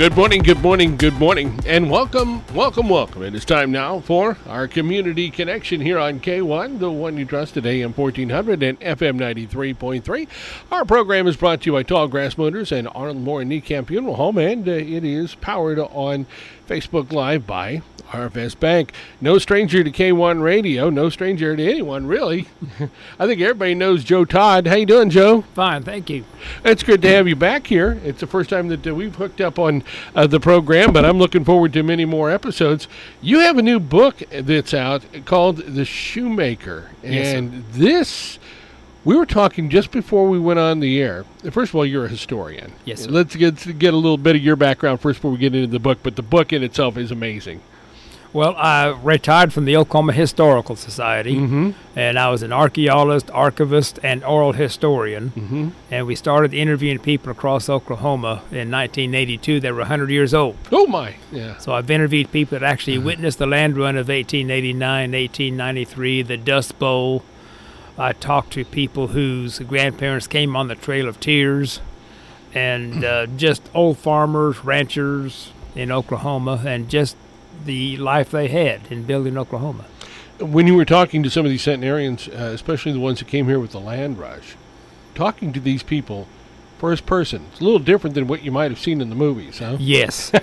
Good morning, good morning, good morning, and welcome, welcome, welcome. It is time now for our Community Connection here on K1, the one you trust at AM 1400 and FM 93.3. Our program is brought to you by Tallgrass Motors and Arnold Moore and Niekamp Funeral Home, and it is powered on Facebook Live by RFS Bank. No stranger to K1 Radio, no stranger to anyone, really. I think everybody knows Joe Todd. How you doing, Joe? Fine, thank you. It's good to have you back here. It's the first time that we've hooked up on the program, but I'm looking forward to many more episodes. You have a new book that's out called The Shoemaker, and this... We were talking just before we went on the air. First of all, you're a historian. Yes, sir. Let's get a little bit of your background first before we get into the book, but the book in itself is amazing. Well, I retired from the Oklahoma Historical Society, and I was an archaeologist, archivist, and oral historian, and we started interviewing people across Oklahoma in 1982 that were 100 years old. Oh, my. Yeah. So I've interviewed people that actually witnessed the land run of 1889, 1893, the Dust Bowl. I talked to people whose grandparents came on the Trail of Tears, and just old farmers, ranchers in Oklahoma, and just the life they had in building Oklahoma. When you were talking to some of these centenarians, especially the ones that came here with the land rush, talking to these people first person, it's a little different than what you might have seen in the movies, huh? Yes.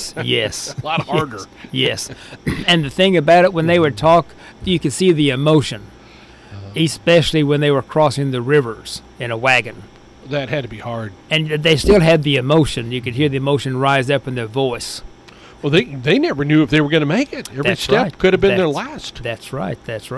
A lot harder. Yes. And the thing about it, when they would talk, you could see the emotion, especially when they were crossing the rivers in a wagon. That had to be hard. And they still had the emotion. You could hear the emotion rise up in their voice. Well, they never knew if they were going to make it. Every step could have been their last. That's right.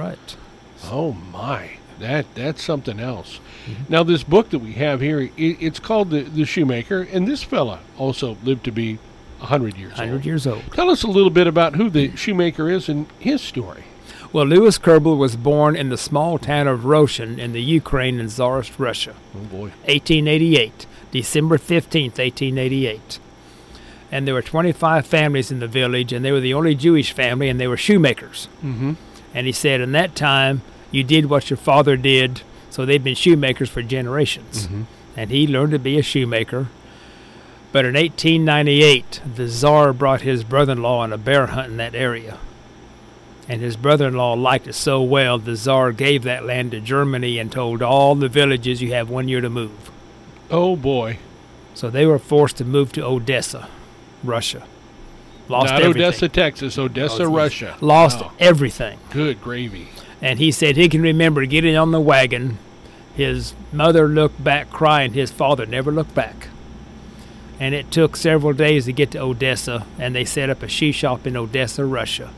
Oh, my. That's something else. Now, this book that we have here, it's called The Shoemaker, and this fella also lived to be 100 years old. 100 years old. Tell us a little bit about who the shoemaker is and his story. Well, Louis Kerbel was born in the small town of Roshen in the Ukraine in Tsarist Russia. Oh, boy. 1888, December 15th, 1888. And there were 25 families in the village, and they were the only Jewish family, and they were shoemakers. And he said, in that time, you did what your father did, so they'd been shoemakers for generations. And he learned to be a shoemaker. But in 1898, the Tsar brought his brother-in-law on a bear hunt in that area. And his brother-in-law liked it so well, the Tsar gave that land to Germany and told all the villages, you have 1 year to move. Oh, boy. So they were forced to move to Odessa, Russia. Lost Not everything. Odessa, Texas, Odessa, Russia. Lost everything. Good gravy. And he said he can remember getting on the wagon. His mother looked back crying. His father never looked back. And it took several days to get to Odessa, and they set up a shoe shop in Odessa, Russia.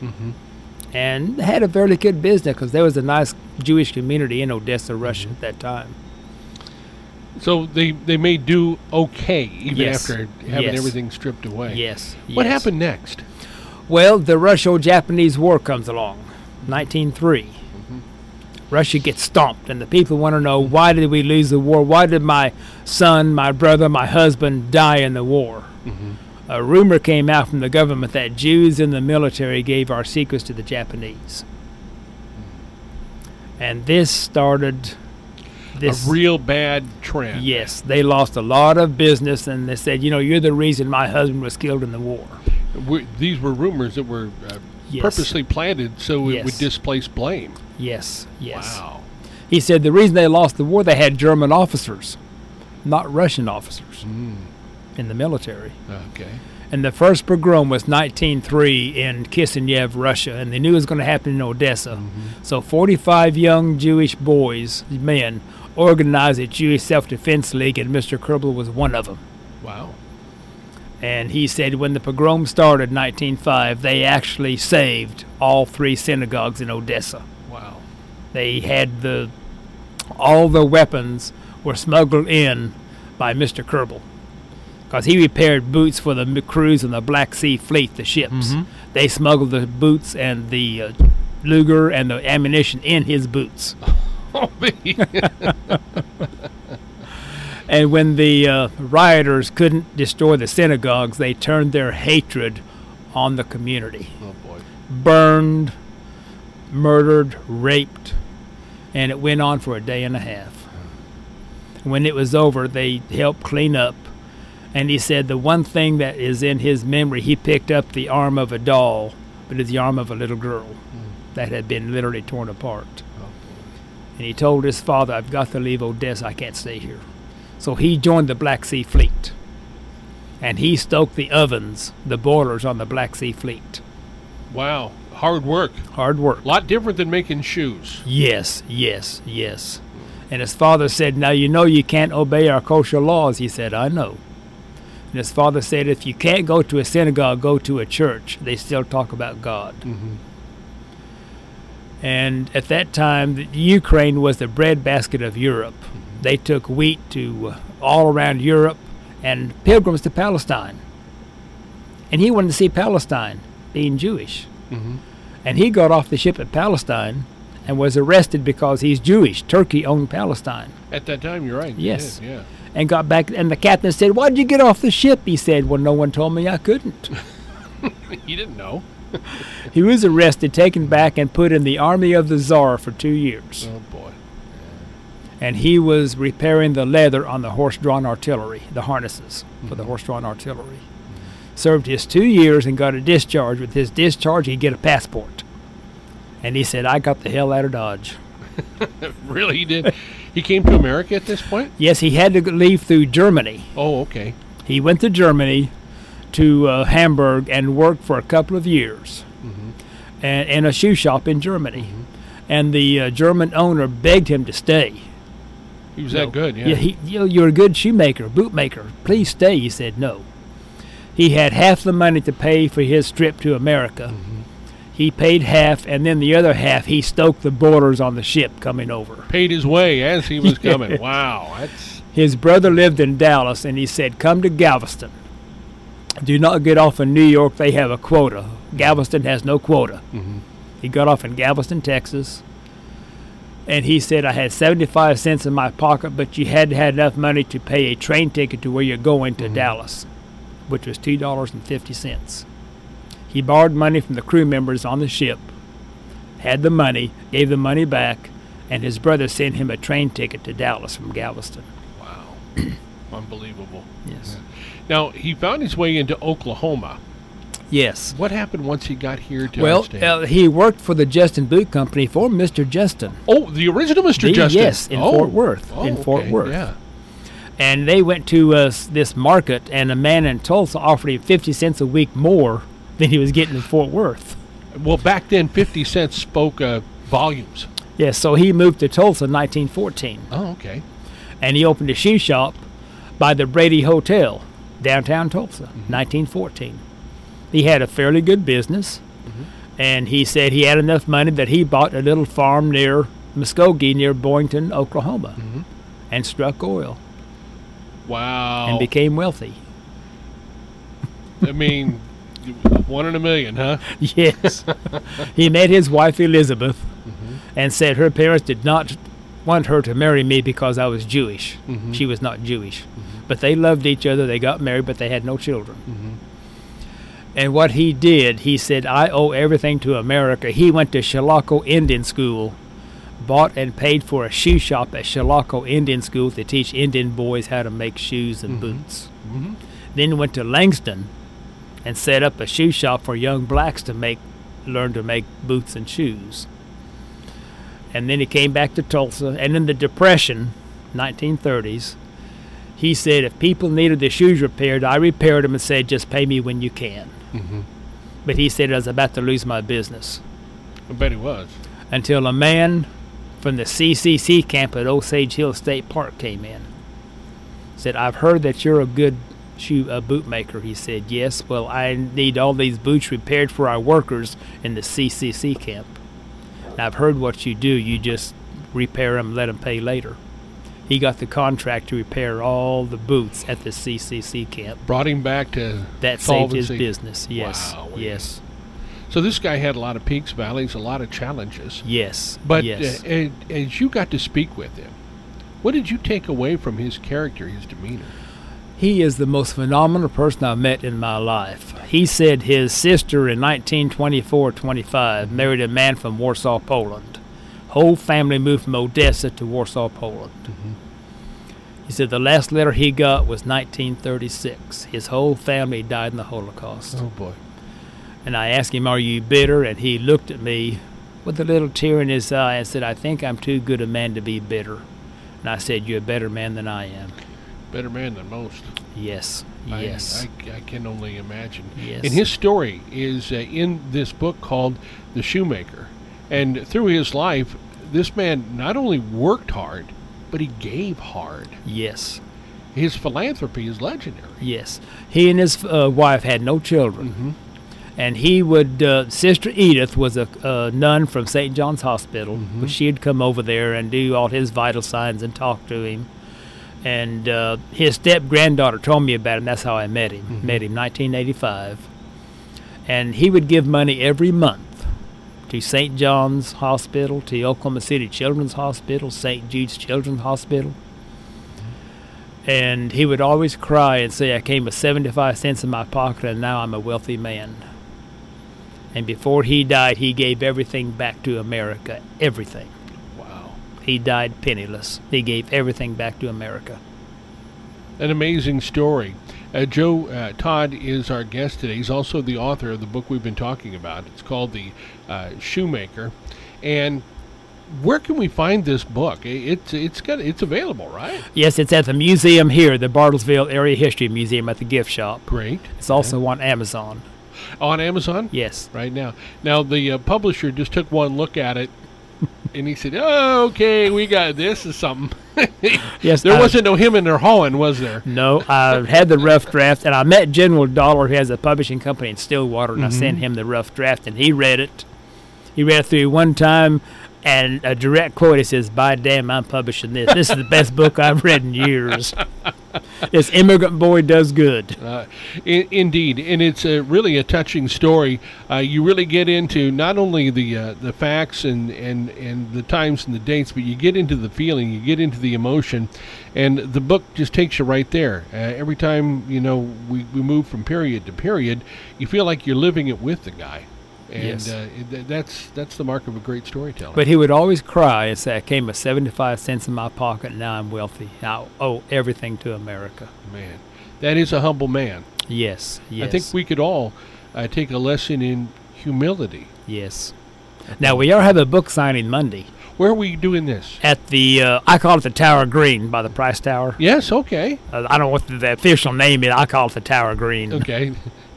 And had a very good business because there was a nice Jewish community in Odessa, Russia at that time. So they may do okay even after having everything stripped away. Yes. What happened next? Well, the Russo-Japanese War comes along, 1903. Russia gets stomped, and the people want to know, why did we lose the war? Why did my son, my brother, my husband die in the war? A rumor came out from the government that Jews in the military gave our secrets to the Japanese. And this started... a real bad trend. Yes, they lost a lot of business, and they said, you're the reason my husband was killed in the war. These were rumors that were purposely planted so it would displace blame. Yes. Wow. He said the reason they lost the war, they had German officers, not Russian officers in the military. Okay. And the first pogrom was 1903 in Kishinev, Russia, and they knew it was going to happen in Odessa. So 45 young Jewish men, organized a Jewish Self-Defense League, and Mr. Kerbel was one of them. Wow. And he said when the pogrom started in 1905, they actually saved all 3 synagogues in Odessa. Wow. They had all the weapons were smuggled in by Mr. Kerbel, because he repaired boots for the crews on the Black Sea Fleet, the ships. They smuggled the boots and the Luger and the ammunition in his boots. Oh, And when the rioters couldn't destroy the synagogues, they turned their hatred on the community. Oh, boy. Burned, murdered, raped, and it went on for a day and a half. When it was over, they helped clean up, And he said the one thing that is in his memory, he picked up the arm of a doll, but it's the arm of a little girl that had been literally torn apart. And he told his father, I've got to leave Odessa, I can't stay here. So he joined the Black Sea Fleet. And he stoked the ovens, the boilers on the Black Sea Fleet. Wow. Hard work. Hard work. A lot different than making shoes. Yes. And his father said, now you know you can't obey our kosher laws. He said, I know. And his father said, if you can't go to a synagogue, go to a church. They still talk about God. And at that time, the Ukraine was the breadbasket of Europe. They took wheat to all around Europe and pilgrims to Palestine. And he wanted to see Palestine, being Jewish. And he got off the ship at Palestine and was arrested because he's Jewish. Turkey owned Palestine. At that time, you're right. Yes. Yeah. And got back, and the captain said, why did you get off the ship? He said, well, no one told me I couldn't. You didn't know. He was arrested, taken back, and put in the army of the Tsar for 2 years. Oh, boy. And he was repairing the leather on the horse-drawn artillery, the harnesses for the horse-drawn artillery. Served his 2 years and got a discharge. With his discharge, he'd get a passport. And he said, I got the hell out of Dodge. Really, he did? He came to America at this point? Yes, he had to leave through Germany. Oh, okay. He went to Germany, to Hamburg, and worked for a couple of years in a shoe shop in Germany. And the German owner begged him to stay. He was that good, yeah. You're a good shoemaker, bootmaker. Please stay. He said no. He had half the money to pay for his trip to America. He paid half, and then the other half he stoked the boilers on the ship coming over. Paid his way as he was coming. Wow. His brother lived in Dallas, and he said, come to Galveston. Do not get off in New York. They have a quota. Galveston has no quota. He got off in Galveston, Texas. And he said, I had 75 cents in my pocket, but you had to have enough money to pay a train ticket to where you're going to Dallas, which was $2.50. He borrowed money from the crew members on the ship, had the money, gave the money back, and his brother sent him a train ticket to Dallas from Galveston. Wow. Unbelievable. Yes. Now, he found his way into Oklahoma. Yes. What happened once he got here to he worked for the Justin Boot Company for Mr. Justin. Oh, the original Mr. Justin? Yes, in Fort Worth. Fort Worth. Yeah. And they went to this market, and a man in Tulsa offered him 50 cents a week more than he was getting in Fort Worth. Well, back then, 50 cents spoke volumes. Yes, so he moved to Tulsa in 1914. Oh, okay. And he opened a shoe shop by the Brady Hotel, downtown Tulsa, 1914. He had a fairly good business, and he said he had enough money that he bought a little farm near Muskogee, near Boynton, Oklahoma, and struck oil. Wow. And became wealthy. I mean, 1 in a million, huh? Yes. He met his wife Elizabeth and said her parents did not want her to marry me because I was Jewish. She was not Jewish. But they loved each other. They got married, but they had no children. And what he did, he said, I owe everything to America. He went to Chilocco Indian School, bought and paid for a shoe shop at Chilocco Indian School to teach Indian boys how to make shoes and boots. Then went to Langston and set up a shoe shop for young blacks to learn to make boots and shoes. And then he came back to Tulsa. And in the Depression, 1930s, he said if people needed their shoes repaired, I repaired them and said, just pay me when you can. But he said I was about to lose my business. I bet he was. Until a man from the CCC camp at Osage Hill State Park came in. Said, I've heard that you're a good boot maker. He said, yes, well, I need all these boots repaired for our workers in the CCC camp. And I've heard what you do. You just repair them, let them pay later. He got the contract to repair all the boots at the CCC camp. Brought him back to that saved his business. Yes. Wow. Yes. So this guy had a lot of peaks, valleys, a lot of challenges. Yes. But yes. As you got to speak with him, what did you take away from his character, his demeanor? He is the most phenomenal person I've met in my life. He said his sister in 1924-25 married a man from Warsaw, Poland. Whole family moved from Odessa to Warsaw, Poland. He said the last letter he got was 1936. His whole family died in the Holocaust. Oh, boy. And I asked him, "Are you bitter?" And he looked at me with a little tear in his eye and said, "I think I'm too good a man to be bitter." And I said, "You're a better man than I am." Better man than most. Yes, yes. I can only imagine. Yes. And his story is in this book called The Shoemaker. And through his life, this man not only worked hard, but he gave hard. Yes. His philanthropy is legendary. Yes. He and his wife had no children. Mm-hmm. And he would, Sister Edith was a nun from St. John's Hospital, Mm-hmm. but she'd come over there and do all his vital signs and talk to him. And his step-granddaughter told me about him. That's how I met him. Mm-hmm. Met him 1985. And he would give money every month to St. John's Hospital, to Oklahoma City Children's Hospital, St. Jude's Children's Hospital. And he would always cry and say, "I came with 75 cents in my pocket, and now I'm a wealthy man." And before he died, he gave everything back to America. Everything. Wow. He died penniless. He gave everything back to America. An amazing story. Joe Todd is our guest today. He's also the author of the book we've been talking about. It's called The Shoemaker. And where can we find this book? It's available, right? Yes, it's at the museum here, the Bartlesville Area History Museum at the gift shop. Great. It's also on Amazon. On Amazon? Yes. Right now. Now, the publisher just took one look at it, and he said, "Oh, okay, we got this is something." Yes. There wasn't no him and their hawing, was there? No, I had the rough draft, and I met General Dollar, who has a publishing company in Stillwater, and I sent him the rough draft, and he read it. He read it through one time, and a direct quote, he says, "By damn, I'm publishing this. This is the best book I've read in years." This Immigrant Boy does good. Indeed, and it's really a touching story. You really get into not only the facts and the times and the dates, but you get into the feeling, you get into the emotion, and the book just takes you right there. Every time we move from period to period, you feel like you're living it with the guy. And Yes. That's the mark of a great storyteller. But he would always cry and say, "I came with 75 cents in my pocket, and now I'm wealthy. I owe everything to America." Man, that is a humble man. Yes, yes. I think we could all take a lesson in humility. Yes. Now, we are having a book signing Monday Where are we doing this? at the, I call it the Tower Green by the Price Tower. Yes, okay. I don't know what the official name is. I call it the Tower Green. Okay.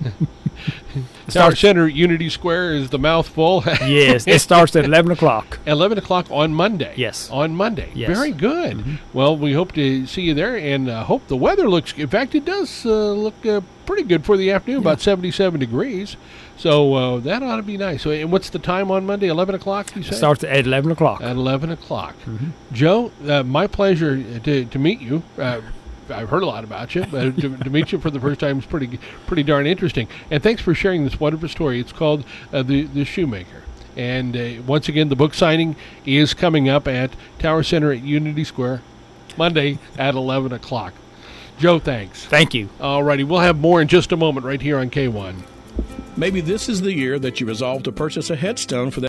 Tower Center, Unity Square is the mouthful. Yes, it starts at 11 o'clock. 11 o'clock on Monday. Yes. On Monday. Yes. Very good. Well, we hope to see you there, and hope the weather looks, in fact, it does look pretty good for the afternoon, about 77 degrees. So that ought to be nice. So, and what's the time on Monday? 11 o'clock, you It said? starts at 11 o'clock. At 11 o'clock. Joe, my pleasure to meet you. I've heard a lot about you, but to meet you for the first time is pretty darn interesting. And thanks for sharing this wonderful story. It's called The Shoemaker. And once again, the book signing is coming up at Tower Center at Unity Square, Monday at 11 o'clock. Joe, thanks. Thank you. All righty, we'll have more in just a moment right here on K1. Maybe this is the year that you resolve to purchase a headstone for that